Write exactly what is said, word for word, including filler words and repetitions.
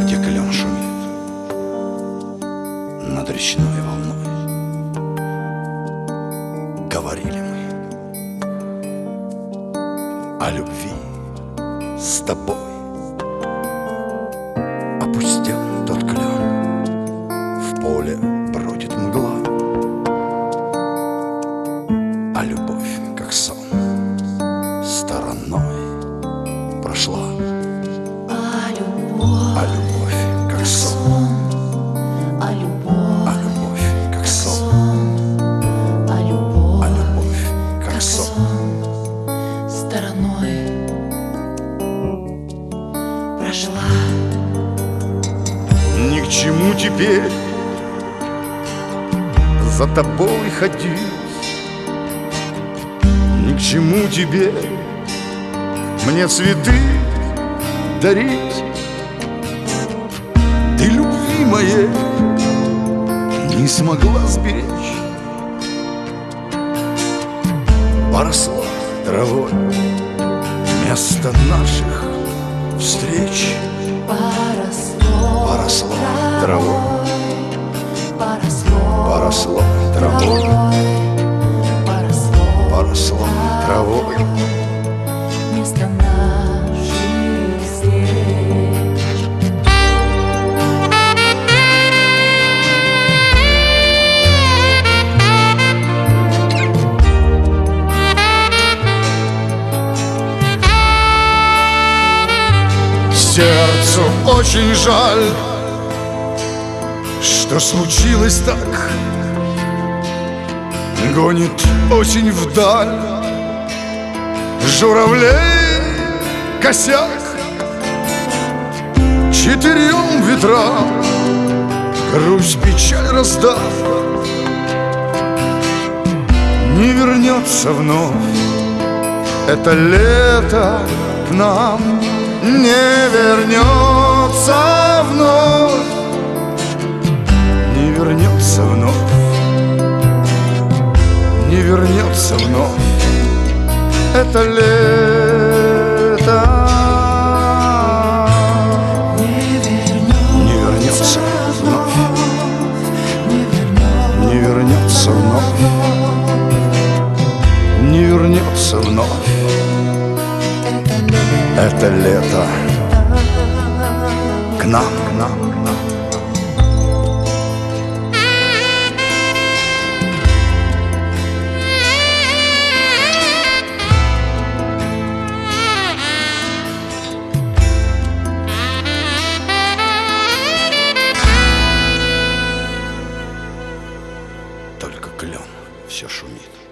где клен шумит над речной волной. Говорили мы о любви с тобой. Опустел тот клен, в поле бродит мгла, а любовь, как сон, стороной прошла. А любовь, А любовь, как сон, а любовь, а любовь, как сон, а любовь, а любовь, как как сон. сон, стороной прошла. Ни к чему теперь за тобой ходить, ни к чему тебе мне цветы дарить. Ты любви моей не смогла сберечь, поросла травой вместо наших встреч. Поросло, Поросло травой, поросло, поросло травой, поросло, поросло травой. вместо наших встреч. Сердцу очень жаль, что случилось так. Гонит осень вдаль журавлей косяк. Четырем ветрам грусть, печаль раздав, не вернется вновь это лето к нам. Не вернется вновь, не вернется вновь, не вернется вновь это лето. Не вернется вновь, не вернется вновь, не вернется вновь это лето к нам, к нам, к нам. Только клен все шумит.